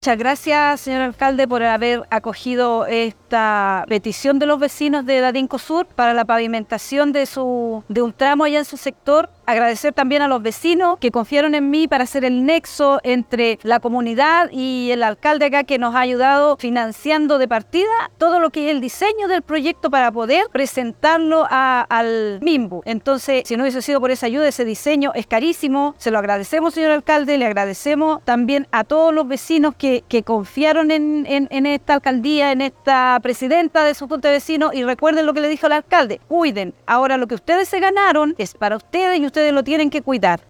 Muchas gracias, señor alcalde, por haber acogido esta petición de los vecinos de Datinco Sur para la pavimentación de un tramo allá en su sector. Agradecer también a los vecinos que confiaron en mí para hacer el nexo entre la comunidad y el alcalde acá, que nos ha ayudado financiando de partida todo lo que es el diseño del proyecto para poder presentarlo al MIMBU. Entonces, si no hubiese sido por esa ayuda, ese diseño es carísimo. Se lo agradecemos, señor alcalde, le agradecemos también a todos los vecinos que confiaron en esta alcaldía, en esta presidenta de su junta de vecinos, y recuerden lo que le dijo el alcalde: cuiden, ahora lo que ustedes se ganaron es para ustedes y ustedes lo tienen que cuidar.